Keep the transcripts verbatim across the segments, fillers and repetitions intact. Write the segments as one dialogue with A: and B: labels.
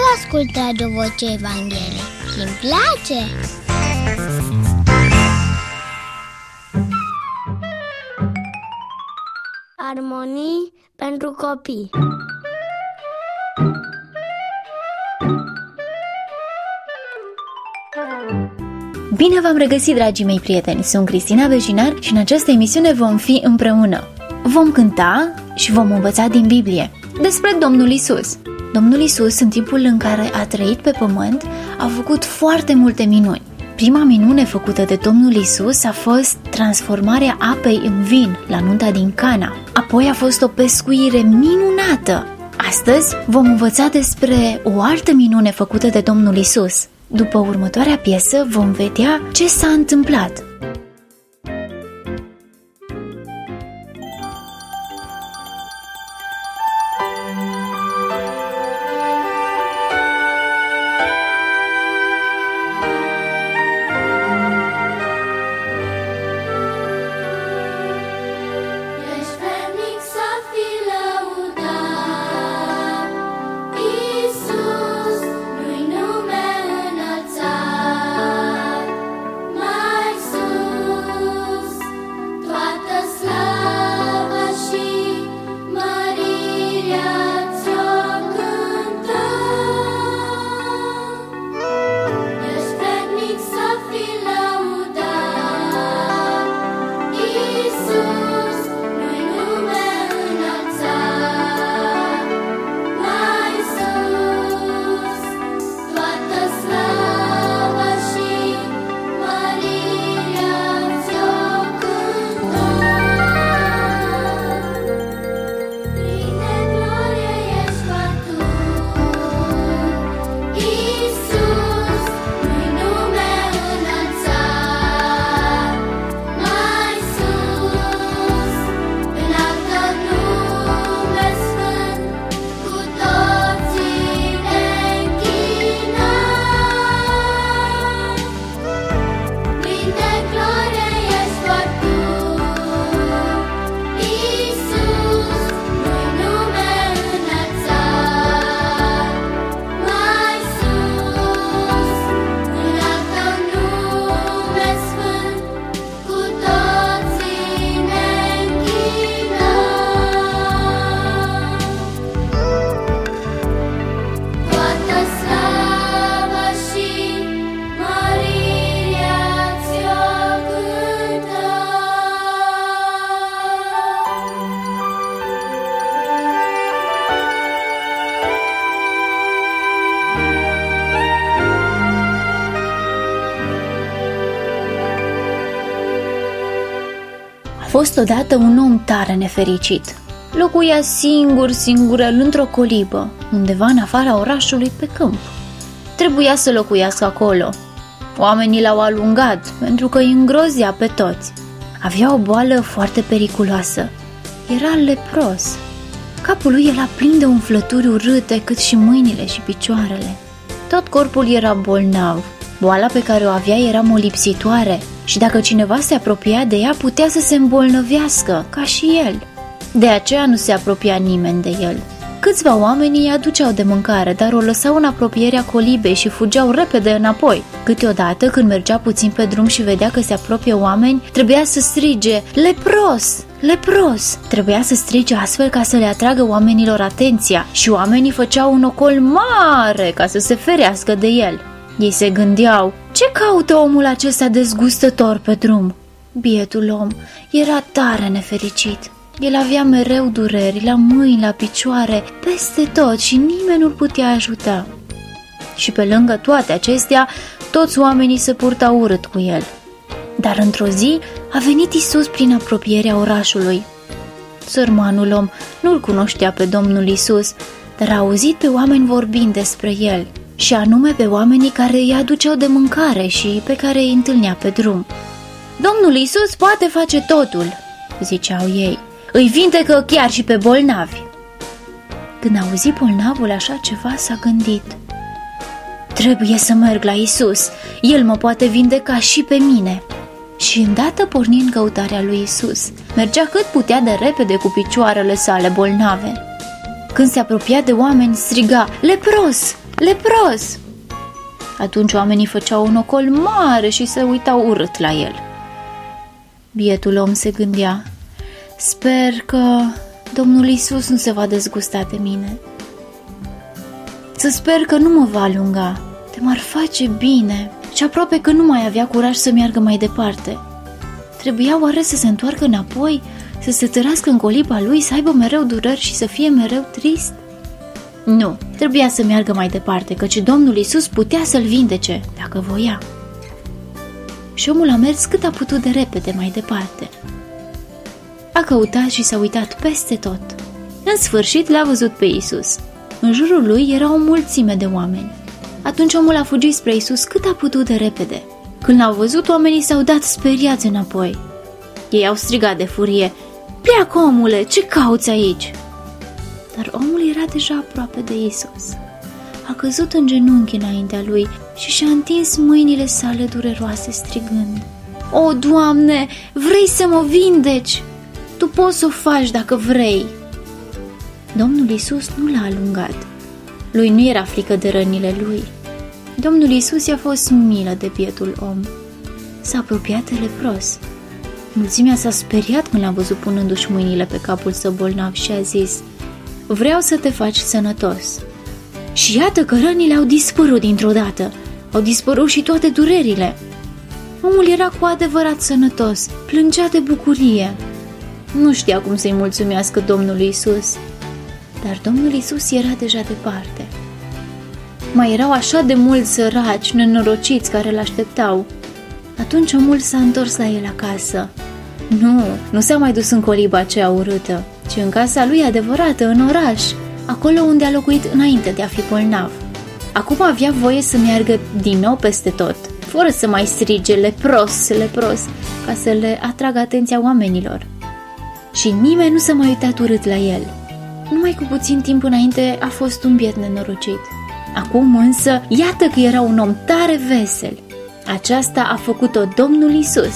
A: ascultat de Voce Evangheliei și îmi place! Armonii pentru copii.
B: Bine v-am regăsit, dragii mei prieteni! Sunt Cristina Vejinar și în această emisiune vom fi împreună. Vom cânta și vom învăța din Biblie despre Domnul Isus. Domnul Isus, în timpul în care a trăit pe pământ, a făcut foarte multe minuni. Prima minune făcută de Domnul Isus a fost transformarea apei în vin la nunta din Cana. Apoi a fost o pescuire minunată. Astăzi vom învăța despre o altă minune făcută de Domnul Isus. După următoarea piesă vom vedea ce s-a întâmplat. A fost odată un om tare nefericit. Locuia singur, singurel, într-o colibă, undeva în afara orașului, pe câmp. Trebuia să locuiască acolo. Oamenii l-au alungat pentru că îi îngrozea pe toți. Avea o boală foarte periculoasă. Era lepros. Capul lui era plin de umflături urâte, cât și mâinile și picioarele. Tot corpul era bolnav. Boala pe care o avea era molipsitoare și dacă cineva se apropia de ea, putea să se îmbolnăvească, ca și el. De aceea nu se apropia nimeni de el. Câțiva oameni îi aduceau de mâncare, dar o lăsau în apropierea colibei și fugeau repede înapoi. Câteodată, când mergea puțin pe drum și vedea că se apropie oameni, trebuia să strige: "Lepros! Lepros!" Trebuia să strige astfel ca să le atragă oamenilor atenția și oamenii făceau un ocol mare ca să se ferească de el. Ei se gândeau: ce caută omul acesta dezgustător pe drum? Bietul om era tare nefericit. El avea mereu dureri la mâini, la picioare, peste tot și nimeni nu-l putea ajuta. Și pe lângă toate acestea, toți oamenii se purtau urât cu el. Dar într-o zi a venit Isus prin apropierea orașului. Sărmanul om nu-l cunoștea pe Domnul Isus, dar a auzit pe oameni vorbind despre el, și anume pe oamenii care îi aduceau de mâncare și pe care îi întâlnea pe drum. "Domnul Isus poate face totul," ziceau ei. "Îi vindecă chiar și pe bolnavi." Când a auzit bolnavul așa ceva, s-a gândit: "Trebuie să merg la Isus, El mă poate vindeca și pe mine." Și îndată porni în căutarea lui Isus. Mergea cât putea de repede cu picioarele sale bolnave. Când se apropia de oameni, striga: "Lepros! lepros! Atunci oamenii făceau un ocol mare și se uitau urât la el. Bietul om se gândea: sper că Domnul Iisus nu se va dezgusta de mine. Să sper că nu mă va alunga, de m-ar face bine. Și aproape că nu mai avea curaj să meargă mai departe. Trebuia oare să se întoarcă înapoi, să se târască în coliba lui, să aibă mereu dureri și să fie mereu trist? Nu, trebuia să meargă mai departe, căci Domnul Iisus putea să-l vindece, dacă voia. Și omul a mers cât a putut de repede mai departe. A căutat și s-a uitat peste tot. În sfârșit l-a văzut pe Iisus. În jurul lui era o mulțime de oameni. Atunci omul a fugit spre Iisus cât a putut de repede. Când l-au văzut, oamenii s-au dat speriați înapoi. Ei au strigat de furie: pleacă, omule, ce cauți aici? Dar omul era deja aproape de Iisus. A căzut în genunchi înaintea lui și și-a întins mâinile sale dureroase strigând: O, Doamne, vrei să mă vindeci? Tu poți să o faci dacă vrei. Domnul Iisus nu l-a alungat. Lui nu era frică de rănile lui. Domnul Iisus i-a fost milă de bietul om. S-a apropiat de lepros. Mulțimea s-a speriat când l-a văzut punându-și mâinile pe capul său bolnav și a zis: vreau să te faci sănătos. Și iată că rănile au dispărut dintr-o dată. Au dispărut și toate durerile. Omul era cu adevărat sănătos, plângea de bucurie. Nu știa cum să-i mulțumească Domnului Iisus. Dar Domnul Iisus era deja departe. Mai erau așa de mulți săraci, nenorociți care l-așteptau. Atunci omul s-a întors la el acasă. Nu, nu s-a mai dus în coliba aceea urâtă, ci în casa lui adevărată, în oraș, acolo unde a locuit înainte de a fi bolnav. Acum avea voie să meargă din nou peste tot, fără să mai strige lepros, lepros, ca să le atragă atenția oamenilor. Și nimeni nu s-a mai uitat urât la el. Numai cu puțin timp înainte a fost un biet nenorocit. Acum însă, iată că era un om tare vesel. Aceasta a făcut-o Domnul Iisus.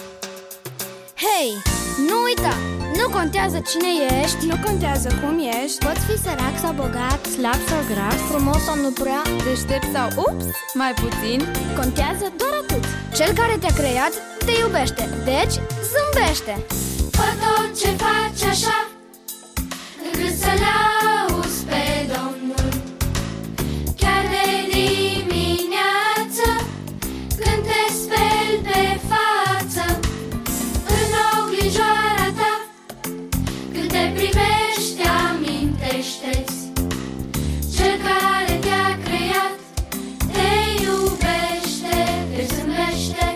C: Hei, nu uita! Nu contează cine ești,
D: nu contează cum ești,
C: poți fi sărac sau bogat, slab sau gras, frumos sau nu prea,
D: deștept sau ups, mai puțin.
C: Contează doar atât. Cel care te-a creat te iubește, deci zâmbește.
E: Fă tot ce faci așa, încât să l-auzi pe Domnul. Chiar de dimineață, când te speli pe față, în oglinjoara ta, când te privești, amintește-ți, cel care te-a creat te iubește, te zâmbește.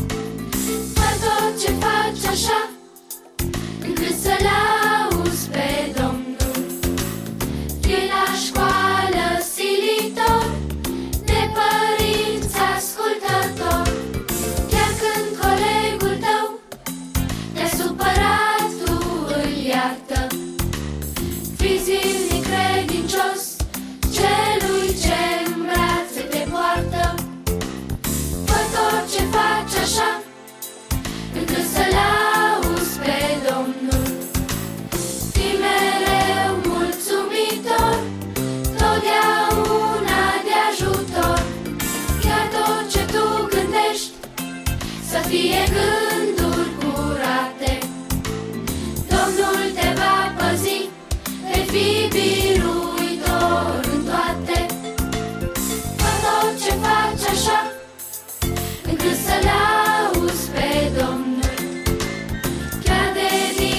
E: Fă tot ce faci așa, încât să l-auzi pe Domnul. Fii la școală silitor, de părinți ascultător. Chiar când colegul tău te-a supărat, tu îl iartă. Fii zilnic credincios celui ce în brațe te poartă. Fă tot ce faci așa, încât să l-auzi pe Domnul. Fii mereu mulțumitor, totdeauna de ajutor. Chiar tot ce tu gândești să fie gânduri curate. Domnul te va păzi, vei fi biruitor în toate. Fă tot ce faci așa, încât să l-auzi pe Domnul. Chiar de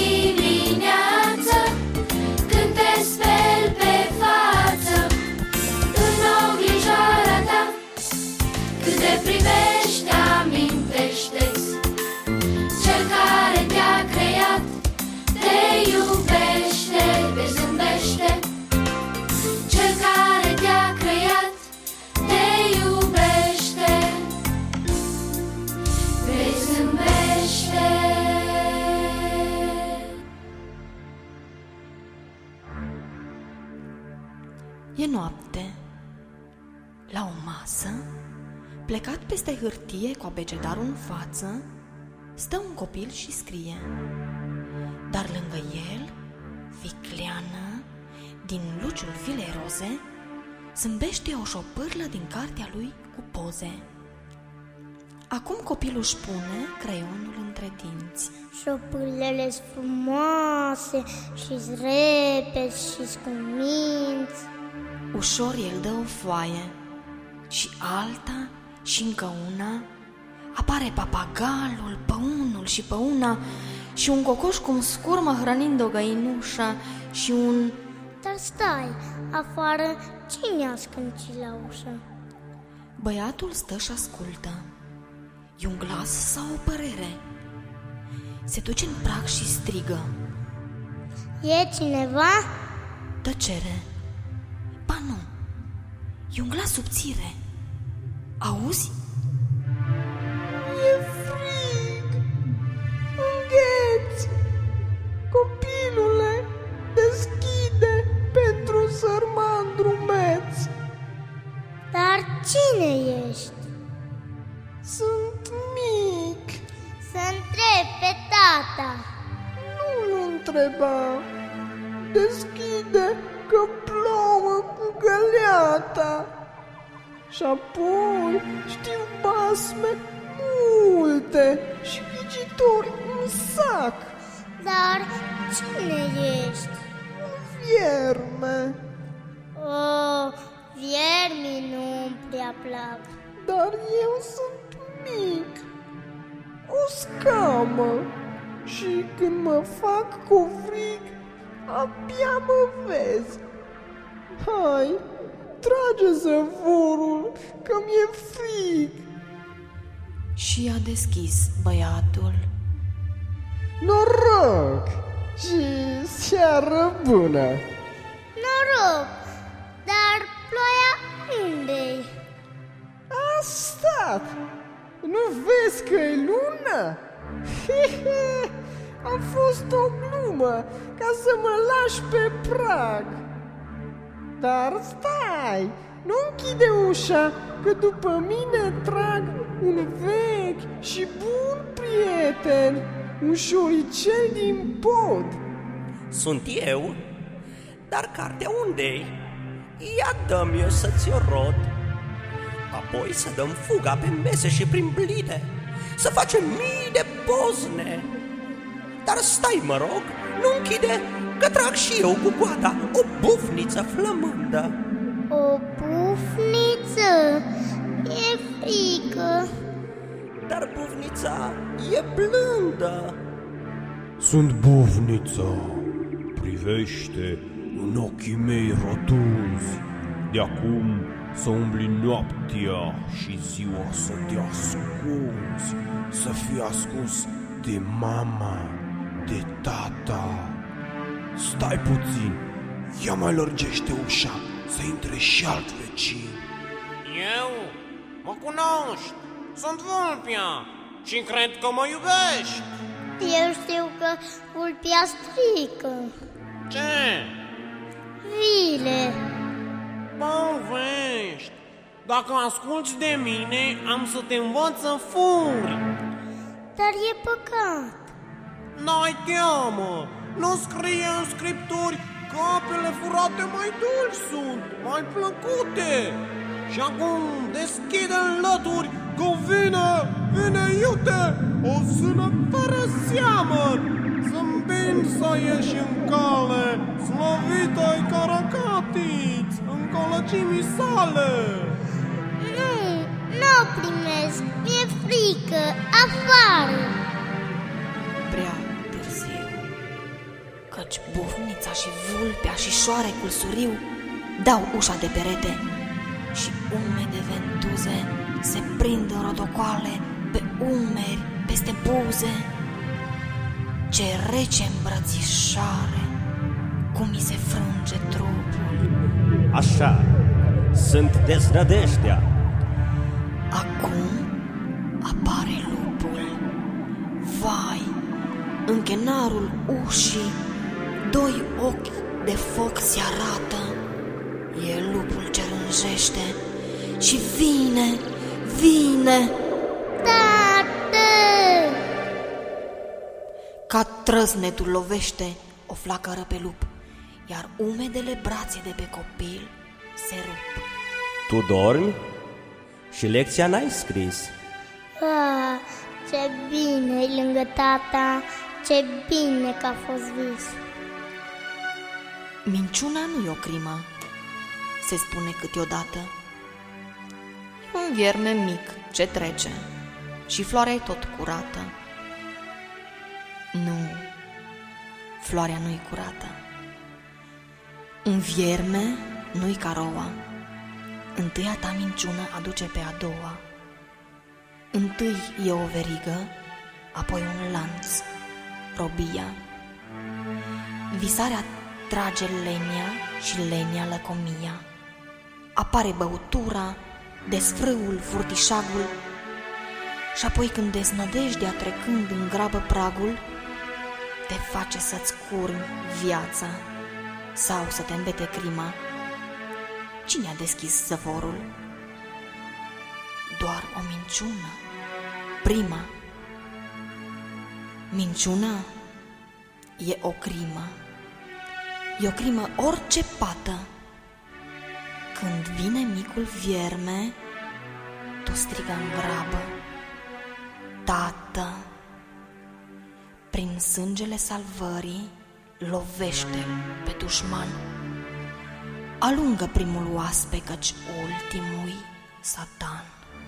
E: dimineață, când te speli pe față, în oglinjoara ta, când te privești, amintește-ți, cel care te-a creat te iubește, te zâmbește. Cel care te-a creat te iubește, te zâmbește.
D: E noapte. La o masă, plecat peste hârtie cu abecedarul în față, stă un copil și scrie. Dar lângă el, vicleană, din luciul filei roze, zâmbește o șopârlă din cartea lui cu poze. Acum copilul își pune creionul între dinți.
A: Șopârlele sunt frumoase și-s repezi și-s cu minți.
D: Ușor el dă o foaie și alta și încă una. Apare papagalul, păunul și păuna și un cocoș cum scurmă hrănind o găinușă și un...
A: Dar stai, afară cine a scâncit la ușă?
D: Băiatul stă și ascultă. E un glas sau o părere? Se duce în prag și strigă.
A: E cineva?
D: Tăcere. Ba nu, e un glas subțire. Auzi?
F: E frig! Îngheți! Copilule, deschide pentru sărman drumeț!
A: Dar cine ești?
F: Sunt mic!
A: Să întreb pe tata.
F: Nu-l întreba! Deschide că plouă cu găleata! Și apoi știu basme multe și ghicitori în sac.
A: Dar cine ești?
F: Un vierme.
A: Oh, viermii nu-mi prea plac.
F: Dar eu sunt mic, o scamă, și când mă fac cu frig, abia mă vezi. Hai, trage zăvorul, că mi-e frig.
D: Și a deschis băiatul.
F: Noroc și seară bună.
A: Noroc, dar ploaia unde-i?
F: A stat! Nu vezi că e lună? Hehe, a fost o glumă ca să mă lași pe prag. Dar stai, nu închide ușa, că după mine trag un vechi și bun prieten, un șoricel din pod.
G: Sunt eu? Dar cartea unde-i? Ia dă-mi eu să ți-o rod. Apoi să dăm fuga pe mese și prin blide, să facem mii de pozne. Dar stai, mă rog, nu închide, că trag și eu cu coada o bufniță flămândă.
A: O bufniță? E frică.
G: Dar bufnița e blândă.
H: Sunt bufnița, privește în ochii mei rotunzi. De acum să umbli noaptea și ziua să te ascunzi, să fii ascuns de mama, de tata. Stai puțin, ia mai lărgește ușa, să intre și alt vecin.
I: Eu? Mă cunoști, sunt Vulpea și cred că mă iubești.
A: Eu știu că vulpea strică.
I: Ce?
A: Vile.
I: Povești. Dacă asculți de mine, am să te învăț să furi.
A: Dar e păcat.
I: N-ai teamă, nu scrie în scripturi că apele furate mai dulci sunt, mai plăcute. Și acum deschide în lături că vine, vine iute, o sână fără seamă, zâmbind să ieși în cale, slăvită-i Caracatiț în colăcimii sale.
A: Nu, nu o primesc, mi-e frică, afară.
D: Prea târziu, căci bufnița și vulpea și șoarecul suriu dau ușa de perete și umede ventuze se prind în rotocoale pe umeri, peste buze. Ce rece îmbrățișare, cum mi se frânge trupul.
G: Așa, sunt deznădejdea.
D: Acum apare lupul. Vai, în chenarul ușii doi ochi de foc se arată. E lupul ce rânjește și vine, vine.
A: Tată!
D: Ca trăsnetul lovește o flacără pe lup, iar umedele brațe de pe copil se rup.
G: Tu dormi? Și lecția n-ai scris.
A: Ah, ce bine e lângă tata, ce bine că a fost vis.
D: Minciuna nu e o crimă, se spune câteodată. E un vierme mic ce trece și floarea e tot curată. Nu, floarea nu e curată. Un vierme nu-i ca roa. Întâia ta minciună aduce pe a doua. Întâi e o verigă, apoi un lanț, robia. Visarea trage lenia și lenia lăcomia. Apare băutura, desfrâul, furtișagul, și apoi când deznădejdea trecând în grabă pragul, te face să-ți curmi viața sau să te îmbete crima. Cine a deschis zăvorul? Doar o minciună, prima. Minciuna e o crimă. E o crimă orice pată. Când vine micul vierme, tu strigă în grabă: Tată! Prin sângele salvării lovește-l pe dușman. Alungă primul oaspe, căci ultimul Satan.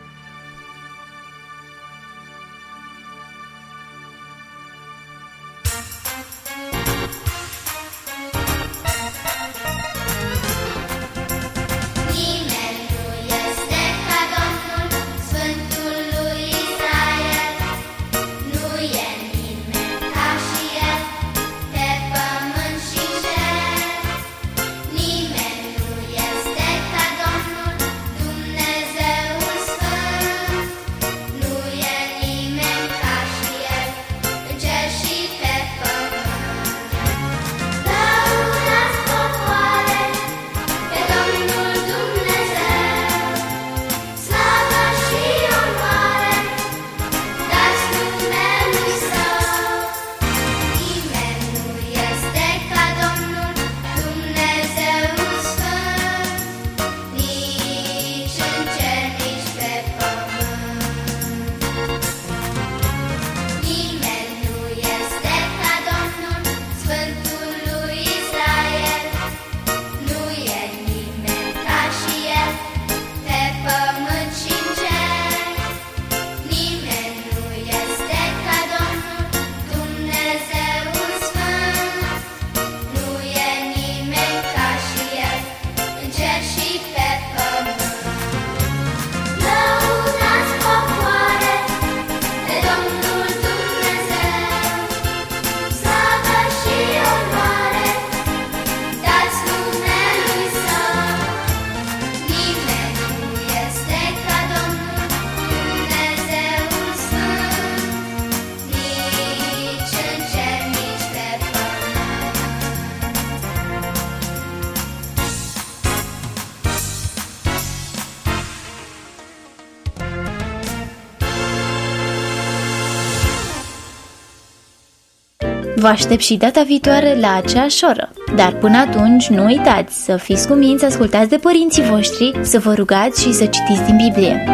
B: Vă aștept și data viitoare la aceeași oră. Dar până atunci, nu uitați să fiți cuminți, să ascultați de părinții voștri, să vă rugați și să citiți din Biblie.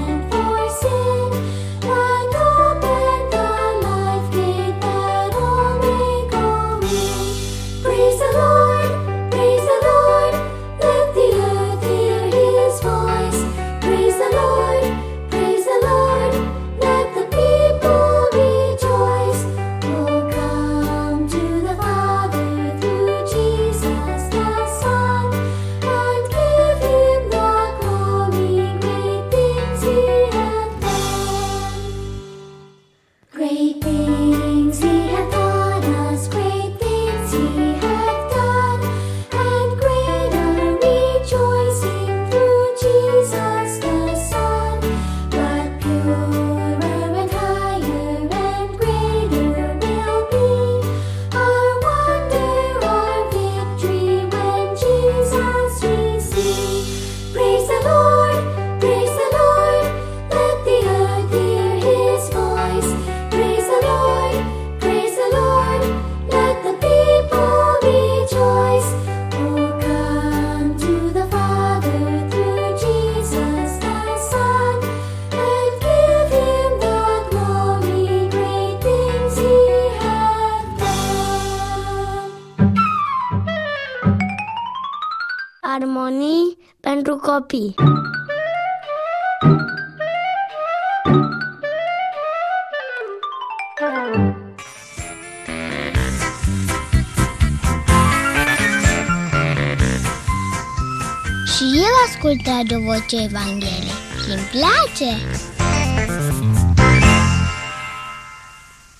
E: That
A: pentru copii. Și eu ascult Radio Vocea Evangheliei și îmi place!